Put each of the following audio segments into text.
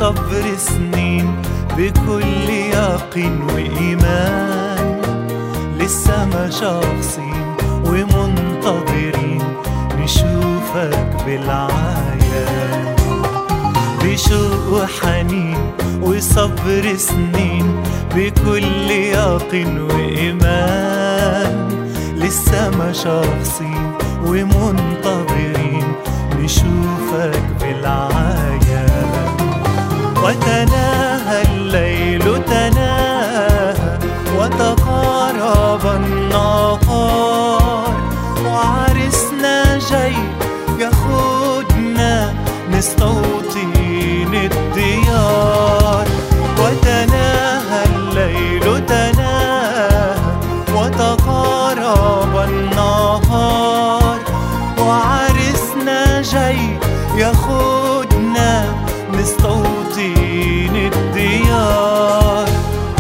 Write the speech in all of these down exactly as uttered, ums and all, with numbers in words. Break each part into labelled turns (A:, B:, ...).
A: وصبر سنين بكل يقين وإيمان، لسه ما شخصين ومنتظرين نشوفك بالعيان. بشوق وحنين وصبر سنين بكل يقين وإيمان، لسه ما شخصين ومنتظرين نشوفك بالعيان. وتناهى الليل تناهى وتقارب النهار، وعرسنا جاي ياخدنا نستوطن الديار. وتناهى الليل تناهى وتقارب النهار، وعرسنا جاي ياخدنا نستوطن الديار.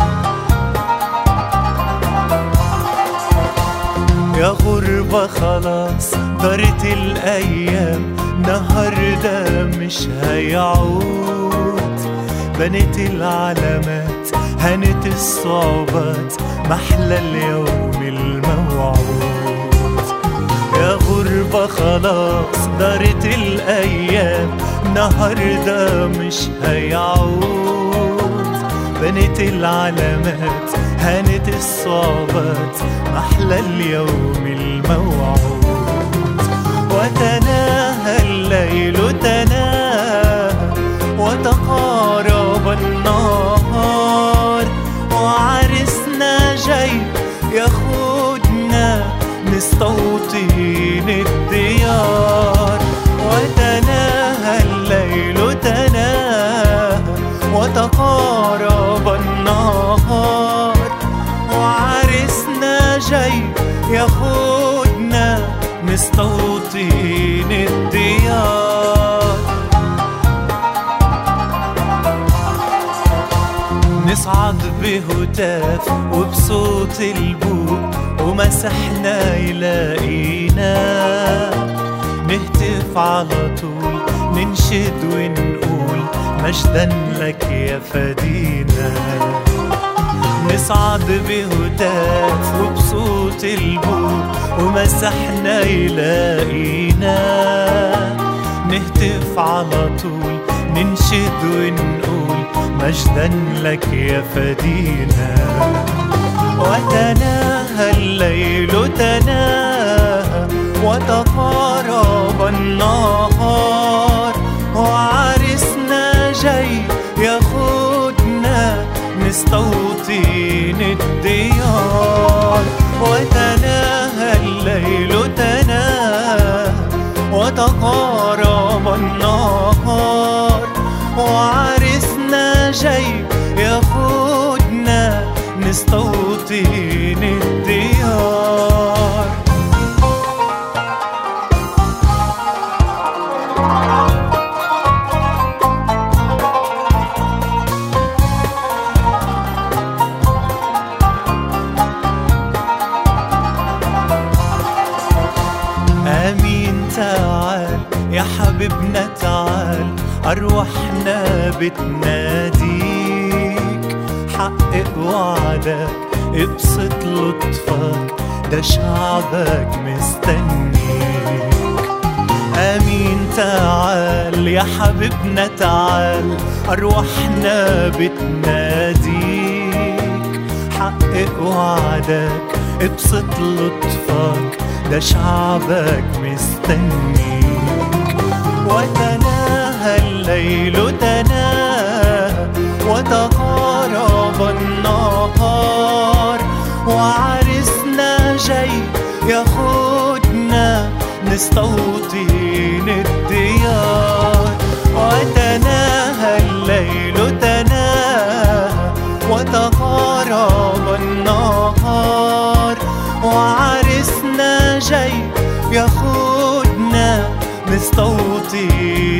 A: يا غربة خلاص دارت الأيام، نهار ده مش هيعود. بنت العلامات هانت الصعوبات، محلى اليوم الموعود. يا غربة خلاص دارت الأيام، نهار ده مش هيعود. بنت العلامات هانت الصعوبات، محلى اليوم الموعود. وتناهى الليل تناهى وتقارب النهار، وعرسنا جاي ياخدنا نستوطن الديار. وتناهى الليل تناهى وتقارب النهار، وعرسنا جاي ياخدنا نستوطن الديار. نصعد بهتاف وبصوت البوق، ومسحنا يلاقينا نهتف على طول، ننشد ونقول مجدا لك يا فدينا. نصعد بهتاف وبصوت البوق، ومسحنا يلاقينا نهتف على طول، ننشد ونقول مجدا لك يا فدينا. وتناهى الليل تناهى وتقارب النهار، وعرسنا جاي ياخدنا نستوطن الديار. وتناهى الليل تناهى وتقارب النهار، وعرسنا جاي ياخدنا نستوطن الديار. آمين تعال يا حبيبنا تعال، أرواحنا بتناديك. حقق وعدك ابسط لطفك، ده شعبك مستنيك. آمين تعال يا حبيبنا تعال، أرواحنا بتناديك. حقق وعدك ابسط لطفك، ده شعبك مستنيك. وتناهى الليل تناهى وتقارب النهار، وعرسنا جاي ياخدنا نستوطن الديار. وتناهى الليل تناهى وتقارب النهار، وعرسنا جاي ياخدنا نستوطن